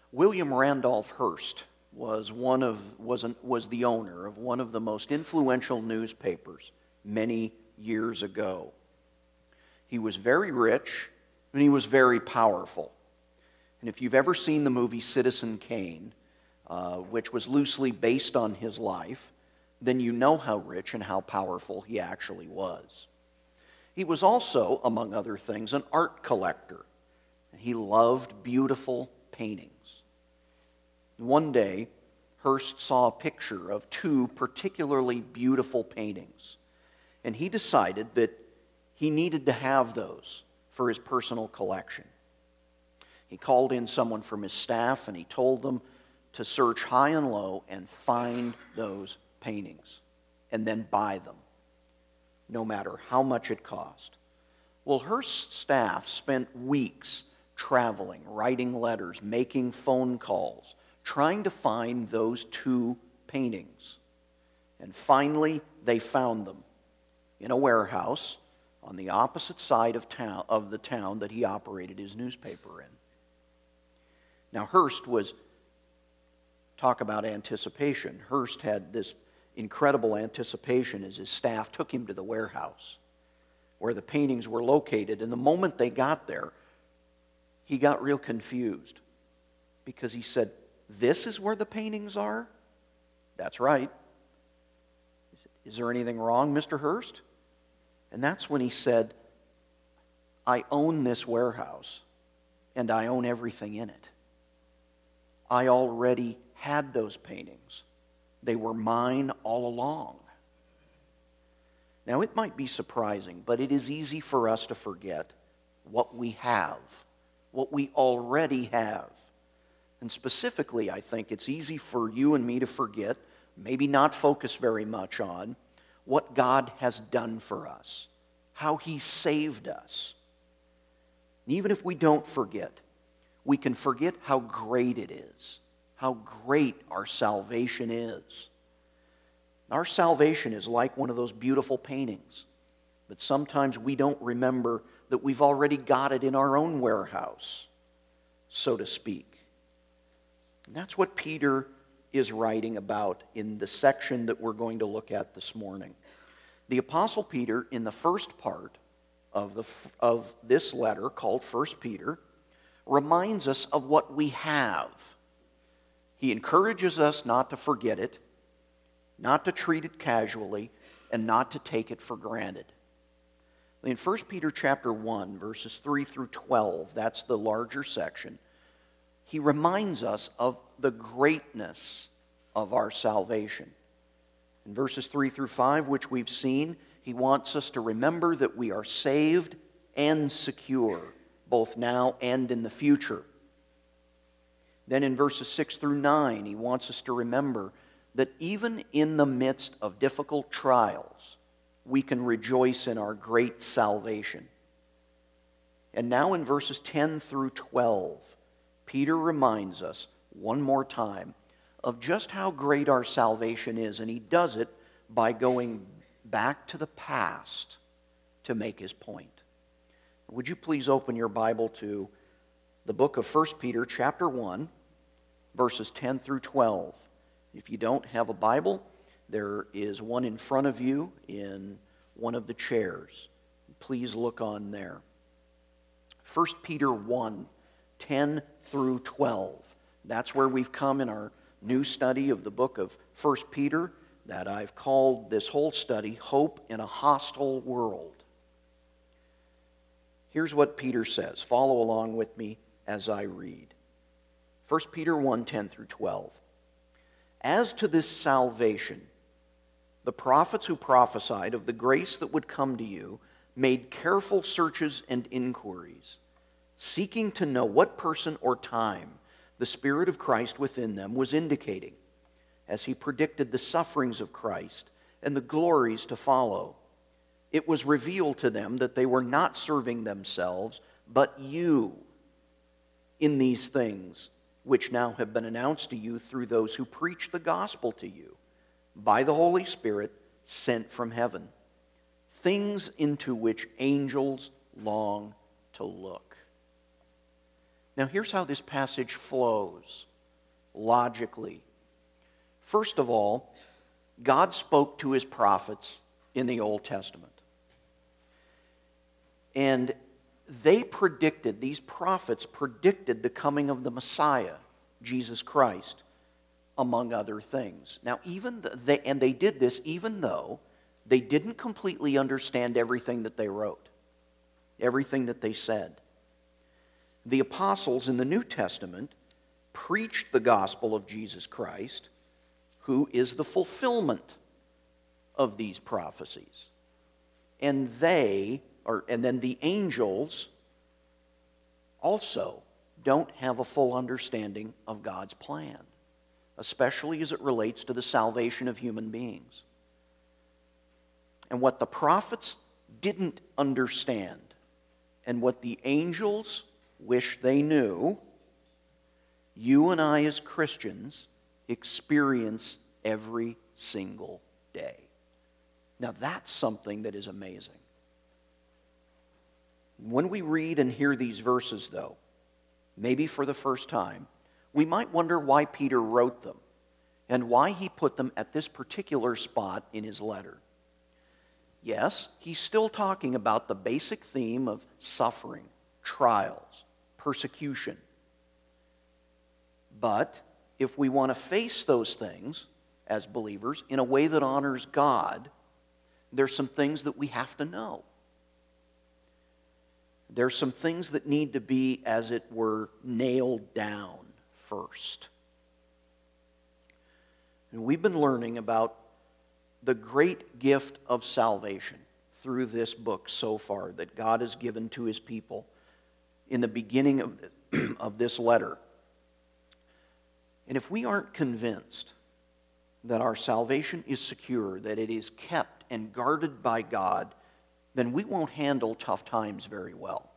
William Randolph Hearst was the owner of one of the most influential newspapers many years ago. He was very rich and he was very powerful. And if you've ever seen the movie Citizen Kane, which was loosely based on his life, then you know how rich and how powerful he actually was. He was also, among other things, an art collector. He loved beautiful paintings. One day, Hearst saw a picture of two particularly beautiful paintings, and he decided that he needed to have those for his personal collection. He called in someone from his staff and he told them to search high and low and find those paintings and then buy them, no matter how much it cost. Well, Hearst's staff spent weeks traveling, writing letters, making phone calls, trying to find those two paintings. And finally, they found them in a warehouse on the opposite side of the town that he operated his newspaper in. Now, talk about anticipation. Hearst had this incredible anticipation as his staff took him to the warehouse where the paintings were located. And the moment they got there, he got real confused because he said, "This is where the paintings are?" "That's right." He said, "Is there anything wrong, Mr. Hearst?" And that's when he said, "I own this warehouse and I own everything in it. I already had those paintings. They were mine all along." Now, it might be surprising, but it is easy for us to forget what we have, what we already have. And specifically, I think it's easy for you and me to forget, maybe not focus very much on, what God has done for us, how He saved us. And even if we don't forget, we can forget how great it is, how great our salvation is. Our salvation is like one of those beautiful paintings, but sometimes we don't remember that we've already got it in our own warehouse, so to speak. And that's what Peter is writing about in the section that we're going to look at this morning. The Apostle Peter, in the first part of this letter called 1 Peter, reminds us of what we have. He encourages us not to forget it, not to treat it casually, and not to take it for granted. In 1 Peter chapter 1, verses 3 through 12, that's the larger section, he reminds us of the greatness of our salvation. In verses 3 through 5, which we've seen, he wants us to remember that we are saved and secure, both now and in the future. Then in verses 6 through 9, he wants us to remember that even in the midst of difficult trials, we can rejoice in our great salvation. And now in verses 10 through 12, Peter reminds us one more time of just how great our salvation is, and he does it by going back to the past to make his point. Would you please open your Bible to the book of 1 Peter chapter 1, verses 10 through 12. If you don't have a Bible, there is one in front of you in one of the chairs. Please look on there. 1 Peter 1, 10 through 12. That's where we've come in our new study of the book of 1 Peter that I've called this whole study, Hope in a Hostile World. Here's what Peter says. Follow along with me as I read. 1 Peter 1, 10 through 12. As to this salvation, the prophets who prophesied of the grace that would come to you made careful searches and inquiries, seeking to know what person or time the Spirit of Christ within them was indicating, as he predicted the sufferings of Christ and the glories to follow. It was revealed to them that they were not serving themselves, but you in these things, which now have been announced to you through those who preach the gospel to you, by the Holy Spirit sent from heaven, things into which angels long to look. Now here's how this passage flows logically. First of all, God spoke to his prophets in the Old Testament. And these prophets predicted the coming of the Messiah, Jesus Christ, among other things. Now, they did this even though they didn't completely understand everything that they wrote, everything that they said. The apostles in the New Testament preached the gospel of Jesus Christ, who is the fulfillment of these prophecies. And then the angels also don't have a full understanding of God's plan, especially as it relates to the salvation of human beings. And what the prophets didn't understand, and what the angels wish they knew, you and I as Christians experience every single day. Now that's something that is amazing. When we read and hear these verses, though, maybe for the first time, we might wonder why Peter wrote them and why he put them at this particular spot in his letter. Yes, he's still talking about the basic theme of suffering, trials, persecution. But if we want to face those things as believers in a way that honors God, there's some things that we have to know. There's some things that need to be, as it were, nailed down first. And we've been learning about the great gift of salvation through this book so far that God has given to his people in the beginning of this letter. And if we aren't convinced that our salvation is secure, that it is kept and guarded by God, then we won't handle tough times very well.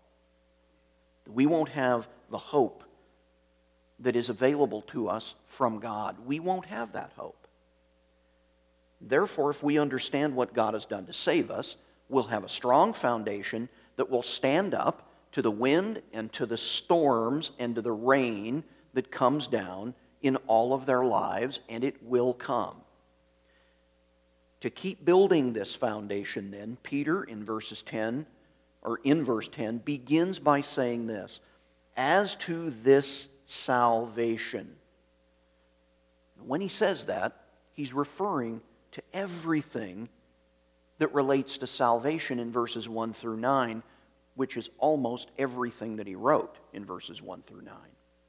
We won't have the hope that is available to us from God. We won't have that hope. Therefore, if we understand what God has done to save us, we'll have a strong foundation that will stand up to the wind and to the storms and to the rain that comes down in all of their lives, and it will come. To keep building this foundation, then, Peter in verse 10 begins by saying this: as to this salvation. When he says that, he's referring to everything that relates to salvation in verses 1 through 9, which is almost everything that he wrote in verses 1 through 9.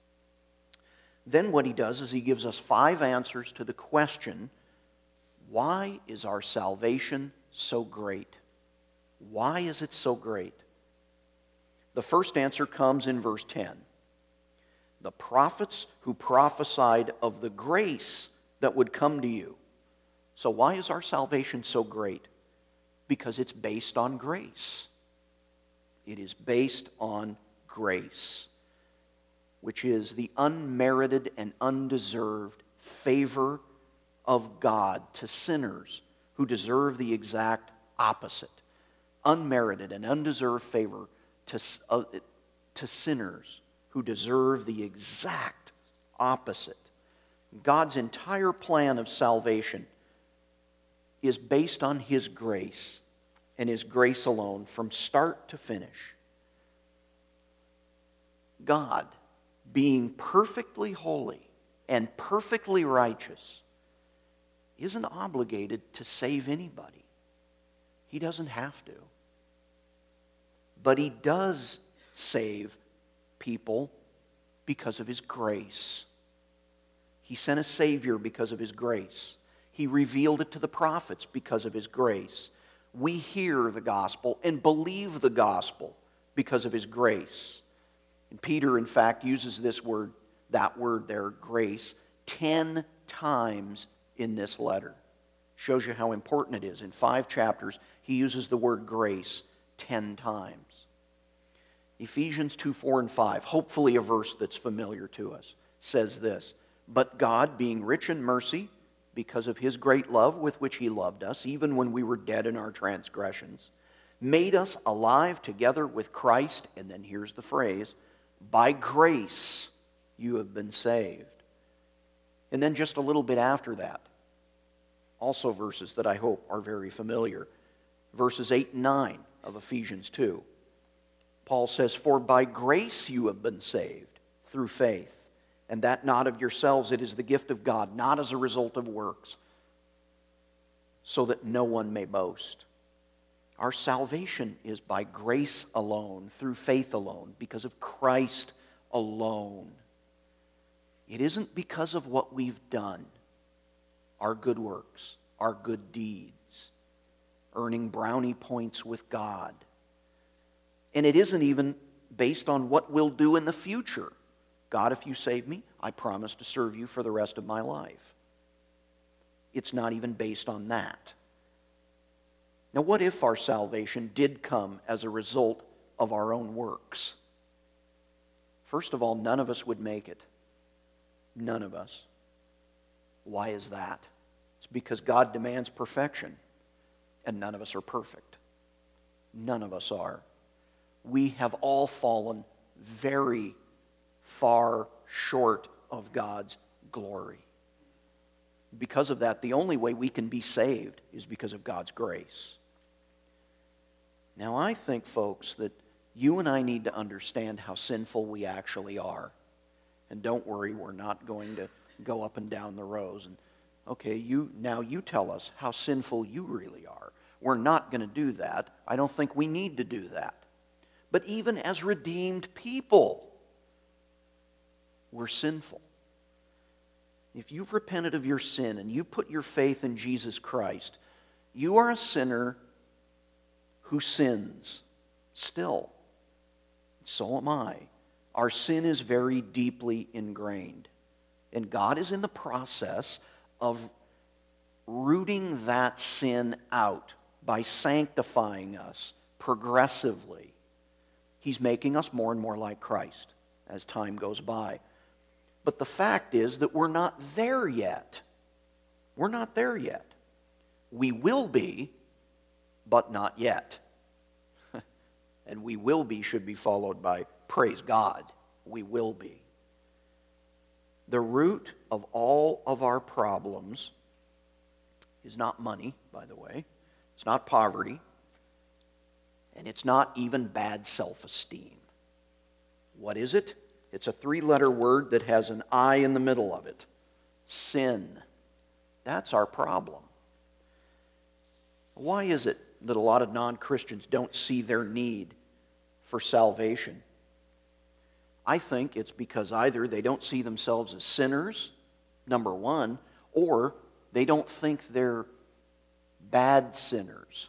Then what he does is he gives us 5 answers to the question, why is our salvation so great? Why is it so great? The first answer comes in verse 10. The prophets who prophesied of the grace that would come to you. So why is our salvation so great? Because it's based on grace. It is based on grace, which is the unmerited and undeserved favor of God to sinners who deserve the exact opposite. Unmerited and undeserved favor to sinners who deserve the exact opposite. God's entire plan of salvation is based on his grace and his grace alone from start to finish. God, being perfectly holy and perfectly righteous, isn't obligated to save anybody. He doesn't have to. But he does save people because of his grace. He sent a Savior because of his grace. He revealed it to the prophets because of his grace. We hear the gospel and believe the gospel because of his grace. And Peter, in fact, uses that word there, grace, 10 times in this letter. Shows you how important it is. In 5 chapters, he uses the word grace 10 times. Ephesians 2, 4, and 5, hopefully a verse that's familiar to us, says this: but God, being rich in mercy, because of his great love with which he loved us, even when we were dead in our transgressions, made us alive together with Christ, and then here's the phrase, By grace you have been saved. And then just a little bit after that, also verses that I hope are very familiar. Verses 8 and 9 of Ephesians 2. Paul says, "For by grace you have been saved through faith, and that not of yourselves, it is the gift of God, not as a result of works, so that no one may boast." Our salvation is by grace alone, through faith alone, because of Christ alone. It isn't because of what we've done, our good works, our good deeds, earning brownie points with God. And it isn't even based on what we'll do in the future. God, if you save me, I promise to serve you for the rest of my life. It's not even based on that. Now, what if our salvation did come as a result of our own works? First of all, none of us would make it. None of us. Why is that? It's because God demands perfection, and none of us are perfect. None of us are. We have all fallen very far short of God's glory. Because of that, the only way we can be saved is because of God's grace. Now, I think, folks, that you and I need to understand how sinful we actually are. And don't worry, we're not going to go up and down the rows and, okay, you tell us how sinful you really are. We're not going to do that. I don't think we need to do that. But even as redeemed people, we're sinful. If you've repented of your sin and you put your faith in Jesus Christ, you are a sinner who sins still. So am I. Our sin is very deeply ingrained. And God is in the process of rooting that sin out by sanctifying us progressively. He's making us more and more like Christ as time goes by. But the fact is that we're not there yet. We're not there yet. We will be, but not yet. And we will be should be followed by praise God. We will be. The root of all of our problems is not money, by the way. It's not poverty. And it's not even bad self-esteem. What is it? It's a 3-letter word that has an I in the middle of it. Sin. That's our problem. Why is it that a lot of non-Christians don't see their need for salvation? I think it's because either they don't see themselves as sinners, number one, or they don't think they're bad sinners.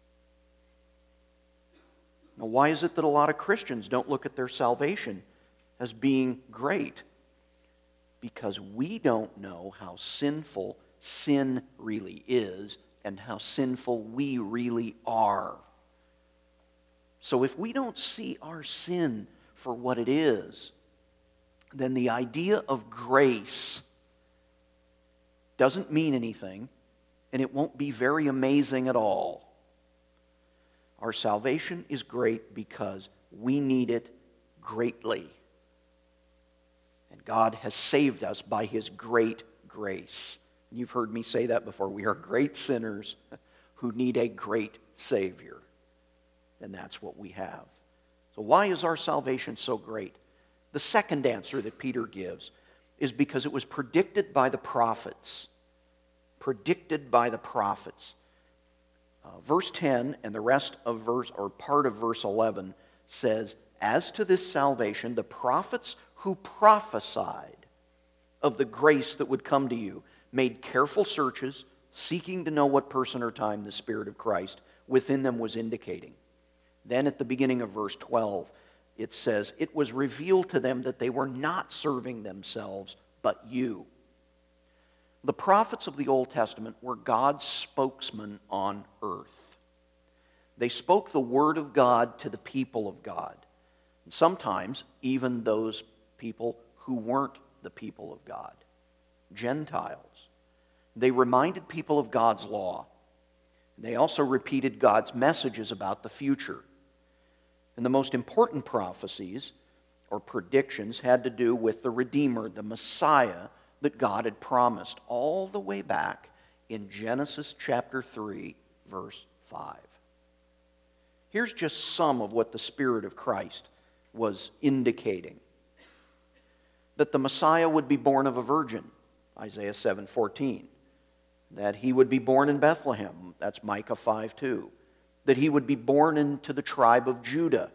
Now, why is it that a lot of Christians don't look at their salvation as being great? Because we don't know how sinful sin really is and how sinful we really are. So if we don't see our sin for what it is, then the idea of grace doesn't mean anything, and it won't be very amazing at all. Our salvation is great because we need it greatly. And God has saved us by His great grace. And you've heard me say that before. We are great sinners who need a great Savior. And that's what we have. So why is our salvation so great? The second answer that Peter gives is because it was predicted by the prophets. Predicted by the prophets. Verse 10 and the rest of part of verse 11 says, "As to this salvation, the prophets who prophesied of the grace that would come to you made careful searches, seeking to know what person or time the Spirit of Christ within them was indicating." Then at the beginning of verse 12, it says, "It was revealed to them that they were not serving themselves, but you." The prophets of the Old Testament were God's spokesmen on earth. They spoke the word of God to the people of God. And sometimes even those people who weren't the people of God, Gentiles. They reminded people of God's law. They also repeated God's messages about the future. And the most important prophecies or predictions had to do with the Redeemer, the Messiah that God had promised all the way back in Genesis chapter 3, verse 5. Here's just some of what the Spirit of Christ was indicating. That the Messiah would be born of a virgin, Isaiah 7:14. That he would be born in Bethlehem, that's Micah 5:2. That he would be born into the tribe of Judah.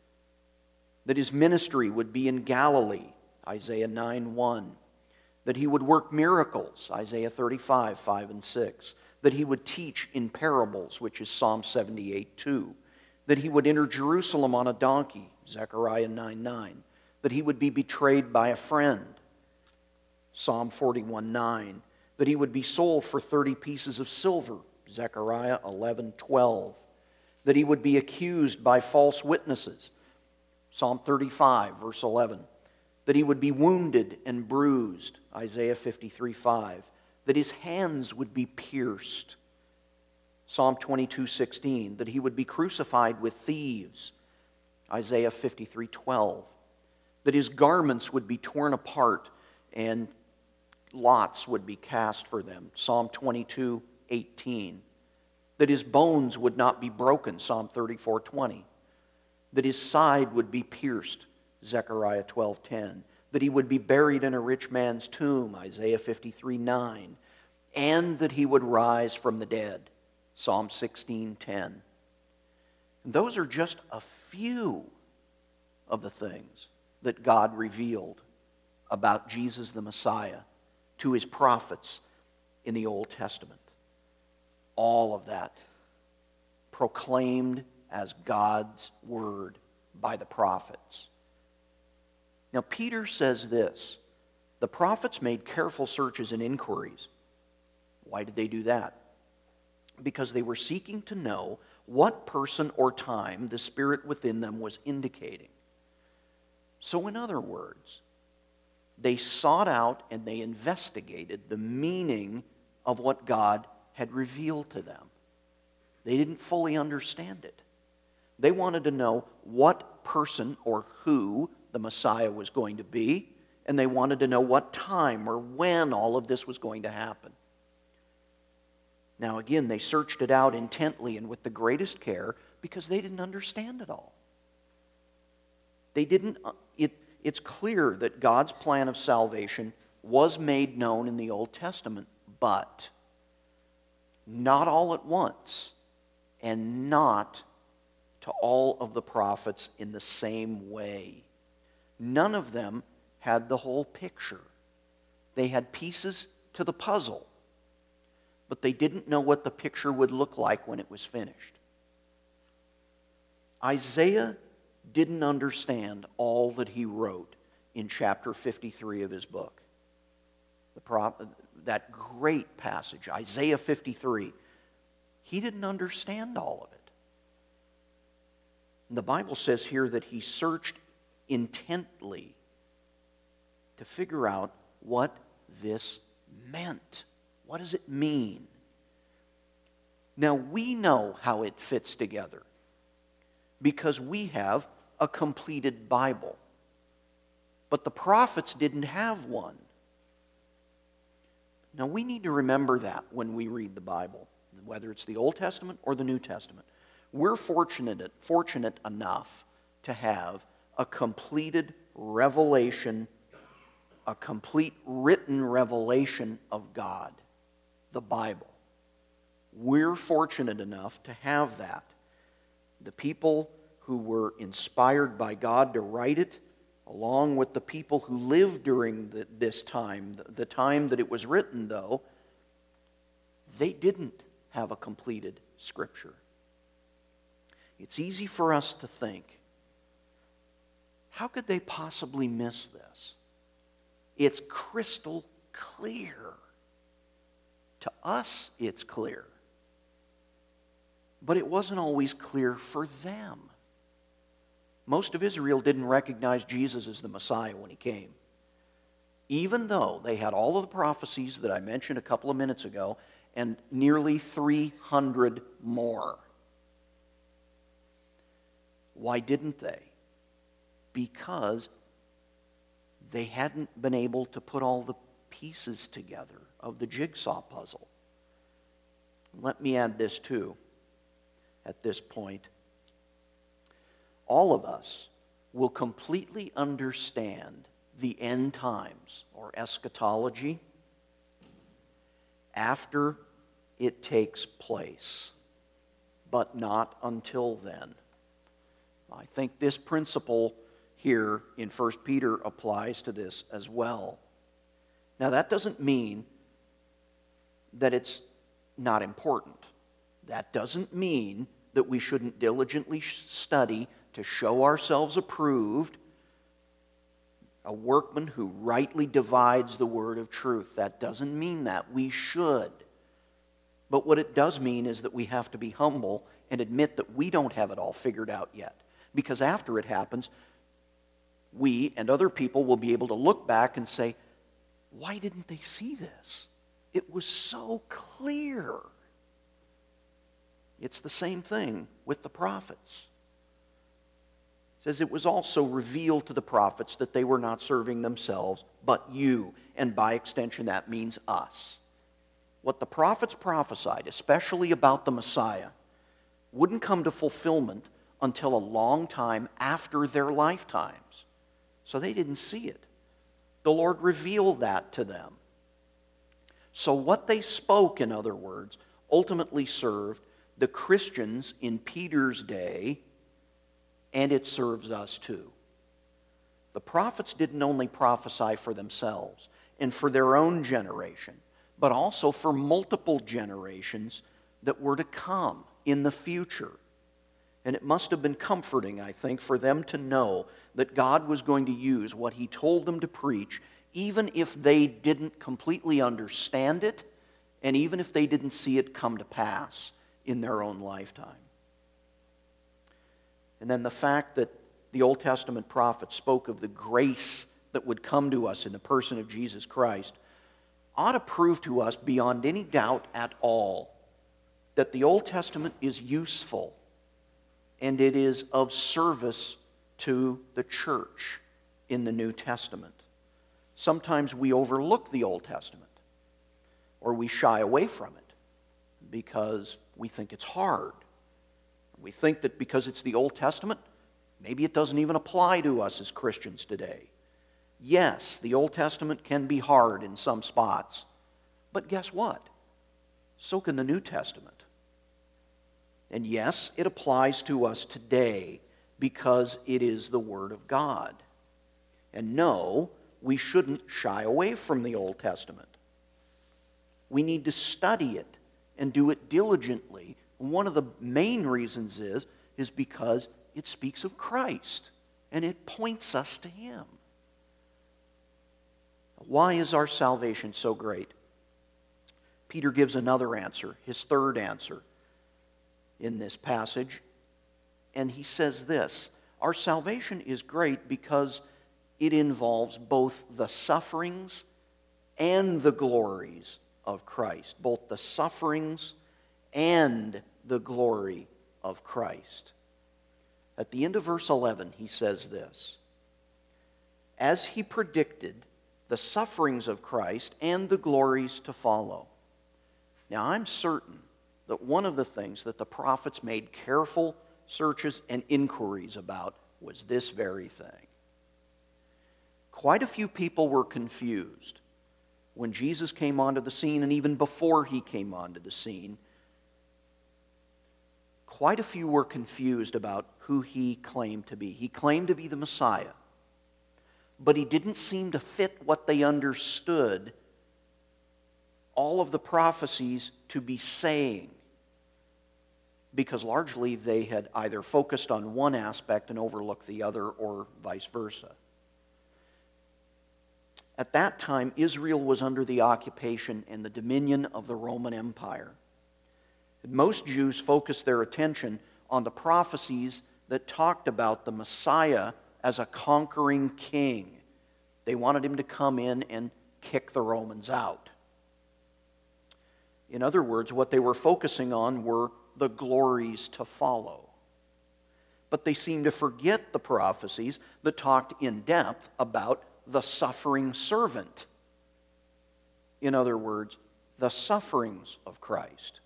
That his ministry would be in Galilee, Isaiah 9:1. That he would work miracles, Isaiah 35:5 and 6. That he would teach in parables, which is Psalm 78:2. That he would enter Jerusalem on a donkey, Zechariah 9:9. That he would be betrayed by a friend, Psalm 41:9. That he would be sold for 30 pieces of silver, Zechariah 11:12. That he would be accused by false witnesses, Psalm 35, verse 11. That he would be wounded and bruised, Isaiah 53:5. That his hands would be pierced, Psalm 22:16. That he would be crucified with thieves, Isaiah 53:12. That his garments would be torn apart and lots would be cast for them, Psalm 22:18. That his bones would not be broken, Psalm 34:20. That his side would be pierced, Zechariah 12:10. That he would be buried in a rich man's tomb, Isaiah 53:9. And that he would rise from the dead, Psalm 16:10. And those are just a few of the things that God revealed about Jesus the Messiah to his prophets in the Old Testament. All of that proclaimed as God's word by the prophets. Now, Peter says this: the prophets made careful searches and inquiries. Why did they do that? Because they were seeking to know what person or time the Spirit within them was indicating. So, in other words, they sought out and they investigated the meaning of what God had revealed to them. They didn't fully understand it. They wanted to know what person or who the Messiah was going to be, and they wanted to know what time or when all of this was going to happen. Now again, they searched it out intently and with the greatest care because they didn't understand it all. It's clear that God's plan of salvation was made known in the Old Testament, but not all at once, and not to all of the prophets in the same way. None of them had the whole picture. They had pieces to the puzzle, but they didn't know what the picture would look like when it was finished. Isaiah didn't understand all that he wrote in chapter 53 of his book. That great passage, Isaiah 53, he didn't understand all of it. And the Bible says here that he searched intently to figure out what this meant. What does it mean? Now, we know how it fits together because we have a completed Bible. But the prophets didn't have one. Now, we need to remember that when we read the Bible, whether it's the Old Testament or the New Testament. We're fortunate enough to have a completed revelation, a complete written revelation of God, the Bible. We're fortunate enough to have that. The people who were inspired by God to write it, along with the people who lived during this time, the time that it was written, though, they didn't have a completed Scripture. It's easy for us to think, how could they possibly miss this? It's crystal clear. To us, it's clear. But it wasn't always clear for them. Most of Israel didn't recognize Jesus as the Messiah when he came. Even though they had all of the prophecies that I mentioned a couple of minutes ago and nearly 300 more. Why didn't they? Because they hadn't been able to put all the pieces together of the jigsaw puzzle. Let me add this too, at this point. All of us will completely understand the end times, or eschatology, after it takes place, but not until then. I think this principle here in 1 Peter applies to this as well. Now, that doesn't mean that it's not important. That doesn't mean that we shouldn't diligently study to show ourselves approved, a workman who rightly divides the word of truth. That doesn't mean that. We should. But what it does mean is that we have to be humble and admit that we don't have it all figured out yet. Because after it happens, we and other people will be able to look back and say, why didn't they see this? It was so clear. It's the same thing with the prophets. It says it was also revealed to the prophets that they were not serving themselves, but you. And by extension, that means us. What the prophets prophesied, especially about the Messiah, wouldn't come to fulfillment until a long time after their lifetimes. So they didn't see it. The Lord revealed that to them. So what they spoke, in other words, ultimately served the Christians in Peter's day, and it serves us too. The prophets didn't only prophesy for themselves and for their own generation, but also for multiple generations that were to come in the future. And it must have been comforting, I think, for them to know that God was going to use what He told them to preach, even if they didn't completely understand it, and even if they didn't see it come to pass in their own lifetime. And then the fact that the Old Testament prophets spoke of the grace that would come to us in the person of Jesus Christ ought to prove to us beyond any doubt at all that the Old Testament is useful and it is of service to the church in the New Testament. Sometimes we overlook the Old Testament, or we shy away from it because we think it's hard. We think that because it's the Old Testament, maybe it doesn't even apply to us as Christians today. Yes, the Old Testament can be hard in some spots, but guess what? So can the New Testament. And yes, it applies to us today because it is the Word of God. And no, we shouldn't shy away from the Old Testament. We need to study it and do it diligently. One of the main reasons is because it speaks of Christ and it points us to Him. Why is our salvation so great? Peter gives another answer, his third answer in this passage, and he says this: our salvation is great because it involves both the sufferings and the glories of Christ, both the sufferings and the glory of Christ. At the end of verse 11, he says this: as he predicted the sufferings of Christ and the glories to follow. Now, I'm certain that one of the things that the prophets made careful searches and inquiries about was this very thing. Quite a few people were confused when Jesus came onto the scene, and even before He came onto the scene. Quite a few were confused about who He claimed to be. He claimed to be the Messiah, but He didn't seem to fit what they understood all of the prophecies to be saying, because largely they had either focused on one aspect and overlooked the other, or vice versa. At that time, Israel was under the occupation and the dominion of the Roman Empire. And most Jews focused their attention on the prophecies that talked about the Messiah as a conquering king. They wanted Him to come in and kick the Romans out. In other words, what they were focusing on were the glories to follow. But they seemed to forget the prophecies that talked in depth about the suffering servant. In other words, the sufferings of Christ.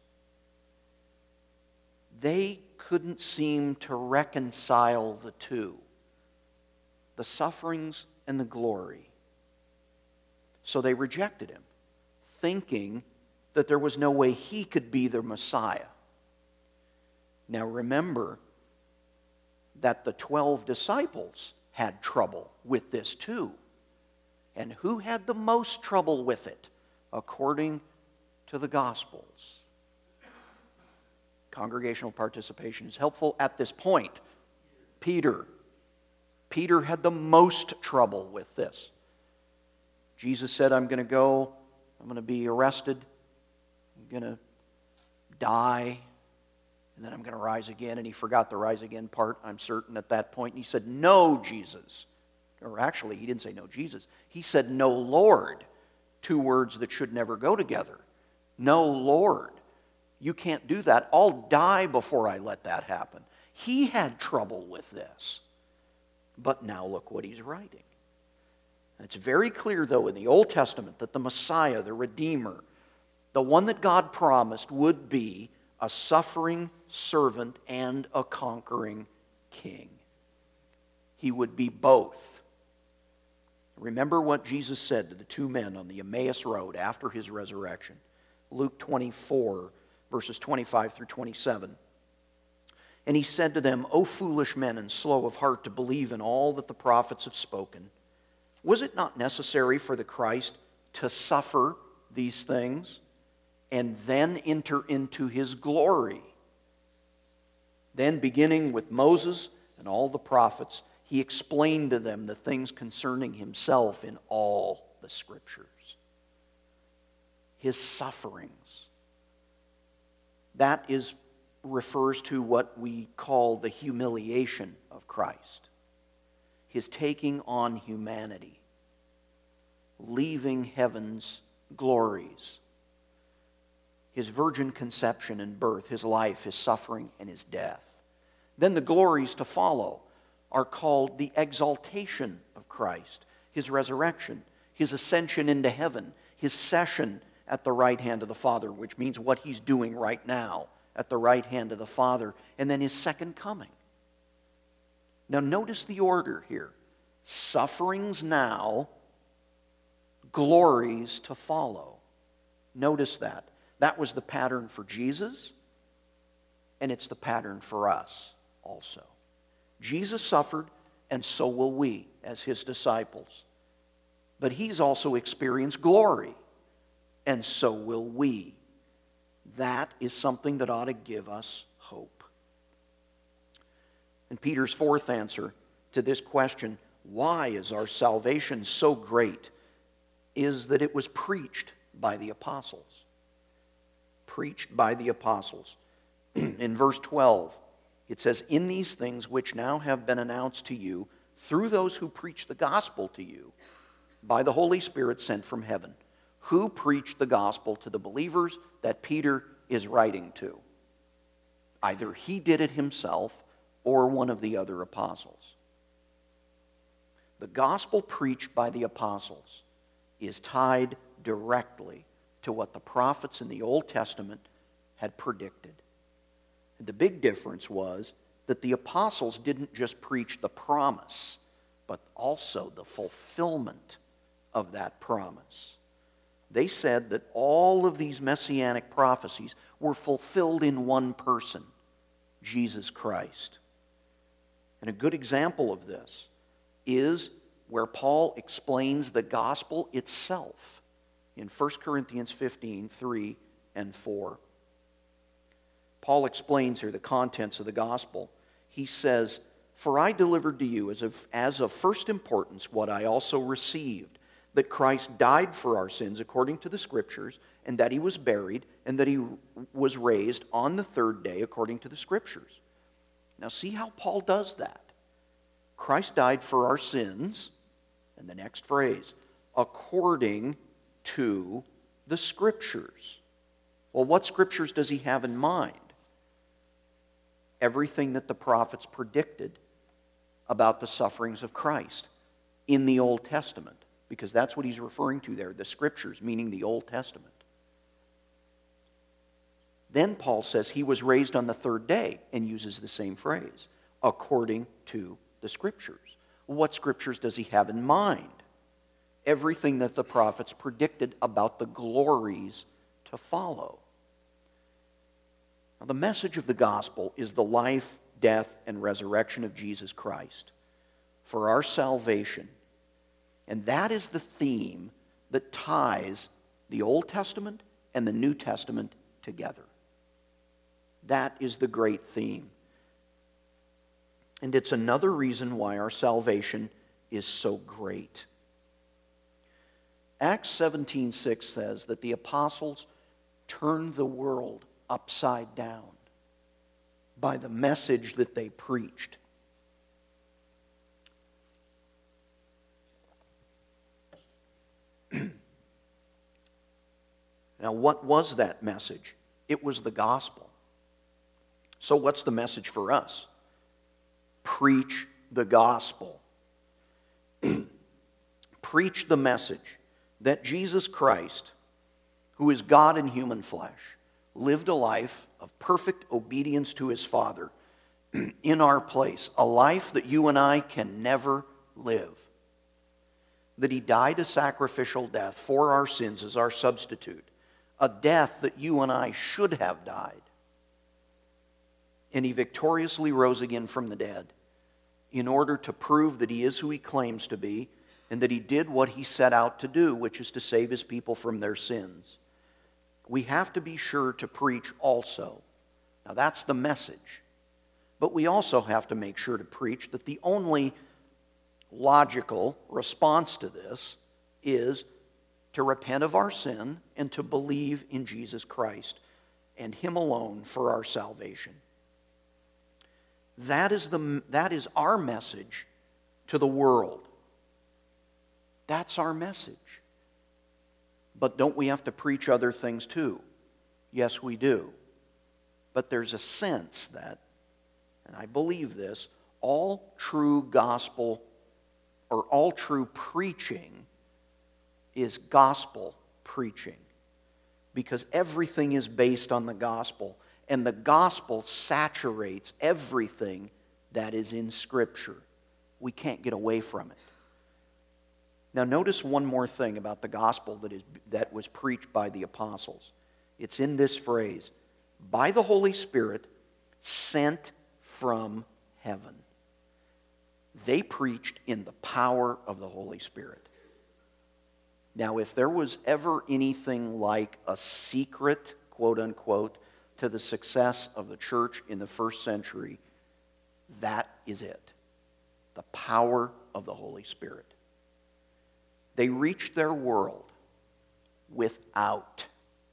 They couldn't seem to reconcile the two, the sufferings and the glory. So they rejected him, thinking that there was no way he could be the Messiah. Now remember that the 12 disciples had trouble with this too. And who had the most trouble with it, according to the Gospels? Congregational participation is helpful at this point. Peter. Peter had the most trouble with this. Jesus said, I'm going to go, I'm going to be arrested, I'm going to die, and then I'm going to rise again. And he forgot the rise again part, I'm certain, at that point. And he said, no, Jesus. Or actually, he didn't say no, Jesus. He said, no, Lord. Two words that should never go together. No, Lord. You can't do that. I'll die before I let that happen. He had trouble with this. But now look what he's writing. It's very clear, though, in the Old Testament that the Messiah, the Redeemer, the one that God promised, would be a suffering servant and a conquering king. He would be both. Remember what Jesus said to the two men on the Emmaus Road after his resurrection. Luke 24, verses 25 through 27. And he said to them, O foolish men and slow of heart to believe in all that the prophets have spoken. Was it not necessary for the Christ to suffer these things and then enter into his glory? Then, beginning with Moses and all the prophets, he explained to them the things concerning himself in all the Scriptures. His sufferings. That refers to what we call the humiliation of Christ. His taking on humanity, leaving heaven's glories, his virgin conception and birth, his life, his suffering, and his death. Then the glories to follow are called the exaltation of Christ, his resurrection, his ascension into heaven, his session at the right hand of the Father, which means what he's doing right now at the right hand of the Father, and then his second coming. Now notice the order here. Sufferings now, glories to follow. Notice that. That was the pattern for Jesus, and it's the pattern for us also. Jesus suffered, and so will we as his disciples. But he's also experienced glory, and so will we. That is something that ought to give us hope. And Peter's fourth answer to this question, why is our salvation so great, is that it was preached by the apostles. Preached by the apostles. In verse 12, it says, in these things which now have been announced to you through those who preach the gospel to you by the Holy Spirit sent from heaven. Who preached the gospel to the believers that Peter is writing to? Either he did it himself or one of the other apostles. The gospel preached by the apostles is tied directly to what the prophets in the Old Testament had predicted. And the big difference was that the apostles didn't just preach the promise, but also the fulfillment of that promise. They said that all of these messianic prophecies were fulfilled in one person, Jesus Christ. And a good example of this is where Paul explains the gospel itself in 1 Corinthians 15, 3 and 4. Paul explains here the contents of the gospel. He says, for I delivered to you as of first importance what I also received, that Christ died for our sins according to the Scriptures, and that he was buried, and that he was raised on the third day according to the Scriptures. Now see how Paul does that. Christ died for our sins, and the next phrase, according to the Scriptures. Well, what Scriptures does he have in mind? Everything that the prophets predicted about the sufferings of Christ. in the Old Testament, because that's what he's referring to there, the Scriptures, meaning the Old Testament. Then Paul says he was raised on the third day and uses the same phrase, according to the Scriptures. What Scriptures does he have in mind? Everything that the prophets predicted about the glories to follow. Now, the message of the gospel is the life, death, and resurrection of Jesus Christ for our salvation. And that is the theme that ties the Old Testament and the New Testament together. That is the great theme. And it's another reason why our salvation is so great. Acts 17:6 says that the apostles turned the world upside down by the message that they preached. Now, what was that message? It was the gospel. So what's the message for us? Preach the gospel. Preach the message that Jesus Christ, who is God in human flesh, lived a life of perfect obedience to his Father in our place, a life that you and I can never live. That he died a sacrificial death for our sins as our substitute, a death that you and I should have died. And he victoriously rose again from the dead in order to prove that he is who he claims to be and that he did what he set out to do, which is to save his people from their sins. We have to be sure to preach also. Now that's the message. But we also have to make sure to preach that the only logical response to this is to repent of our sin and to believe in Jesus Christ and him alone for our salvation. That is our message to the world. That's our message. But don't we have to preach other things too? Yes, we do. But there's a sense that, and I believe this, all true gospel or all true preaching is gospel preaching. Because everything is based on the gospel. And the gospel saturates everything that is in Scripture. We can't get away from it. Now notice one more thing about the gospel that was preached by the apostles. It's in this phrase, by the Holy Spirit sent from heaven. They preached in the power of the Holy Spirit. Now, if there was ever anything like a secret, quote unquote, to the success of the church in the first century, that is it. The power of the Holy Spirit. They reached their world without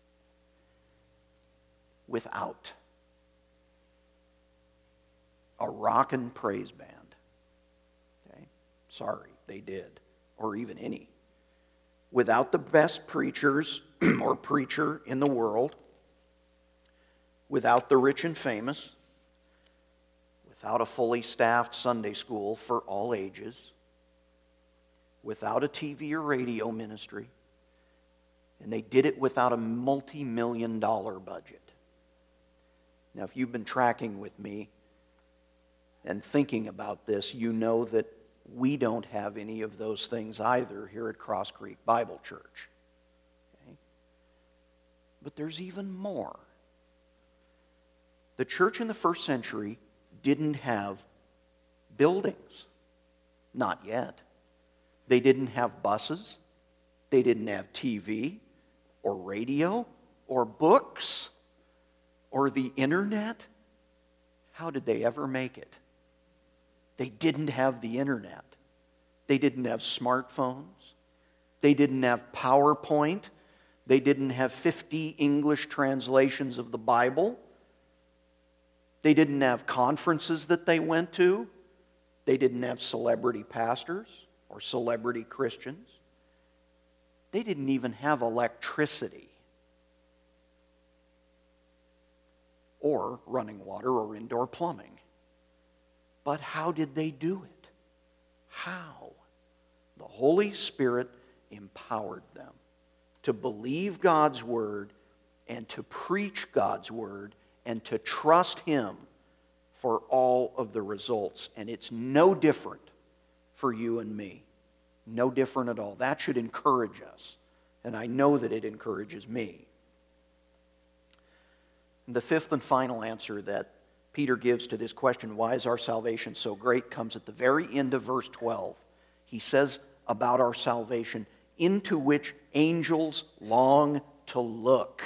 a rock and praise band. Okay? Sorry, they did. Or even any. Without the best preachers or preacher in the world. Without the rich and famous. Without a fully staffed Sunday school for all ages. Without a TV or radio ministry. And they did it without a multi-million-dollar budget. Now, if you've been tracking with me and thinking about this, you know that we don't have any of those things either here at Cross Creek Bible Church. Okay? But there's even more. The church in the first century didn't have buildings. Not yet. They didn't have buses. They didn't have TV or radio or books or the internet. How did they ever make it? They didn't have the internet. They didn't have smartphones. They didn't have PowerPoint. They didn't have 50 English translations of the Bible. They didn't have conferences that they went to. They didn't have celebrity pastors or celebrity Christians. They didn't even have electricity or running water or indoor plumbing. But how did they do it? How? The Holy Spirit empowered them to believe God's Word and to preach God's Word and to trust Him for all of the results. And it's no different for you and me. No different at all. That should encourage us. And I know that it encourages me. And the fifth and final answer that Peter gives to this question, why is our salvation so great, comes at the very end of verse 12. He says about our salvation, into which angels long to look.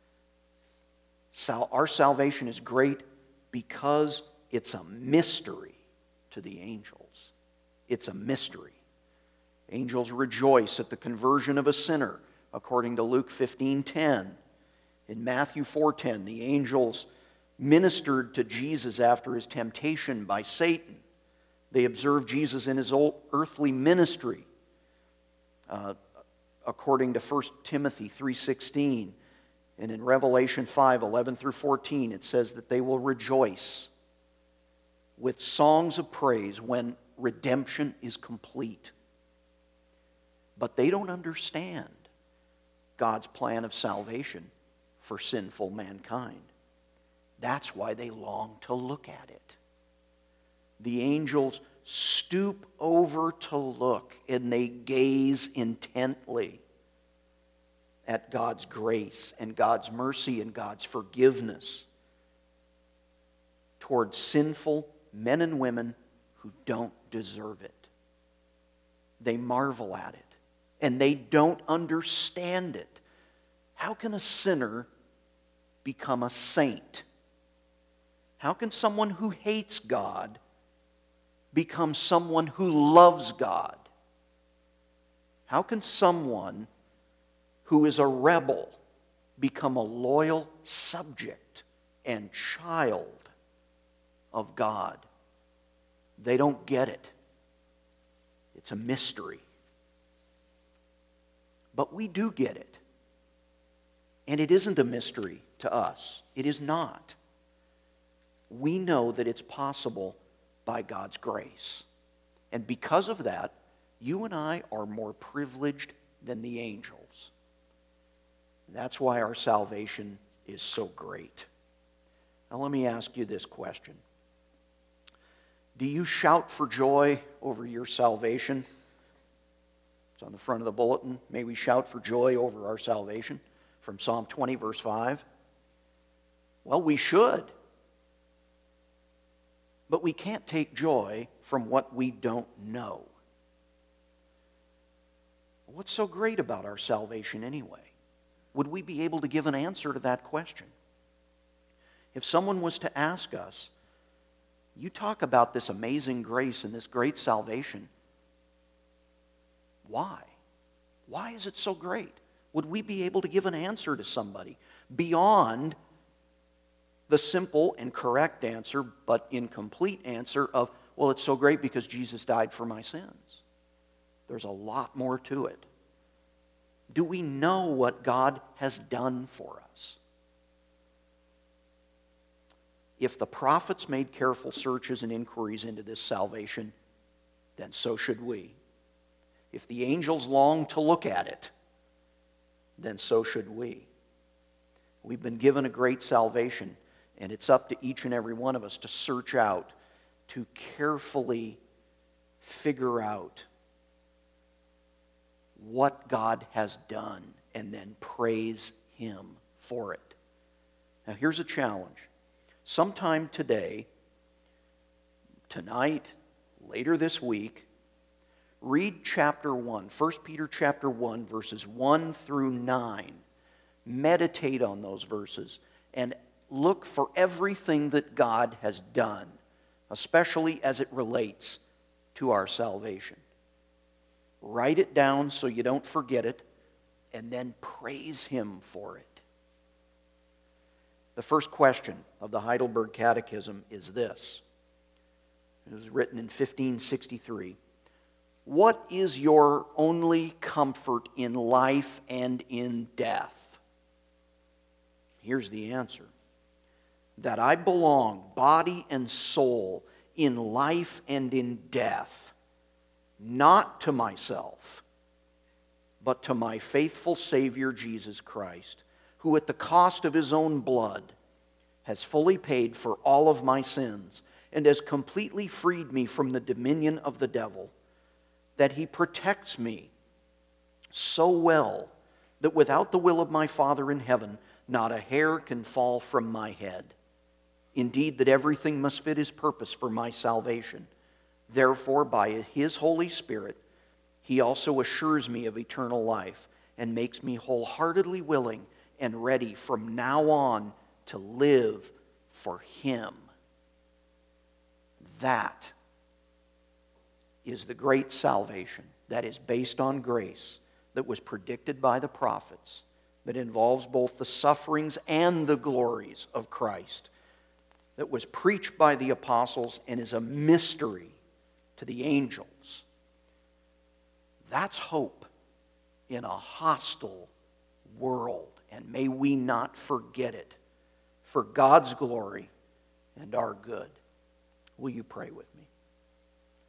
Our salvation is great because it's a mystery to the angels. It's a mystery. Angels rejoice at the conversion of a sinner, according to Luke 15:10. In Matthew 4:10, the angels ministered to Jesus after his temptation by Satan. They observed Jesus in his earthly ministry, according to 1 Timothy 3:16. And in Revelation 5:11 through 14, it says that they will rejoice with songs of praise when redemption is complete. But they don't understand God's plan of salvation for sinful mankind. That's why they long to look at it. The angels stoop over to look, and they gaze intently at God's grace and God's mercy and God's forgiveness towards sinful men and women who don't deserve it. They marvel at it, and they don't understand it. How can a sinner become a saint? How can someone who hates God become someone who loves God? How can someone who is a rebel become a loyal subject and child of God? They don't get it. It's a mystery. But we do get it. And it isn't a mystery to us. It is not. We know that it's possible by God's grace. And because of that, you and I are more privileged than the angels. That's why our salvation is so great. Now let me ask you this question. Do you shout for joy over your salvation? It's on the front of the bulletin. May we shout for joy over our salvation, from Psalm 20, verse 5. Well, we should. But we can't take joy from what we don't know. What's so great about our salvation anyway? Would we be able to give an answer to that question? If someone was to ask us, you talk about this amazing grace and this great salvation, why? Why is it so great? Would we be able to give an answer to somebody beyond the simple and correct answer, but incomplete answer of, well, it's so great because Jesus died for my sins? There's a lot more to it. Do we know what God has done for us? If the prophets made careful searches and inquiries into this salvation, then so should we. If the angels long to look at it, then so should we. We've been given a great salvation, and it's up to each and every one of us to search out, to carefully figure out what God has done, and then praise Him for it. Now here's a challenge. Sometime today, tonight, later this week, read chapter 1, 1 Peter chapter 1, verses 1 through 9. Meditate on those verses and look for everything that God has done, especially as it relates to our salvation. Write it down so you don't forget it, and then praise Him for it. The first question of the Heidelberg Catechism is this. It was written in 1563. What is your only comfort in life and in death? Here's the answer. That I belong, body and soul, in life and in death, not to myself, but to my faithful Savior Jesus Christ, who at the cost of his own blood has fully paid for all of my sins and has completely freed me from the dominion of the devil, that he protects me so well that without the will of my Father in heaven, not a hair can fall from my head. Indeed, that everything must fit his purpose for my salvation. Therefore, by his Holy Spirit, he also assures me of eternal life and makes me wholeheartedly willing and ready from now on to live for him. That is the great salvation that is based on grace, that was predicted by the prophets, that involves both the sufferings and the glories of Christ, that was preached by the apostles and is a mystery to the angels. That's hope in a hostile world, and may we not forget it for God's glory and our good. Will you pray with me?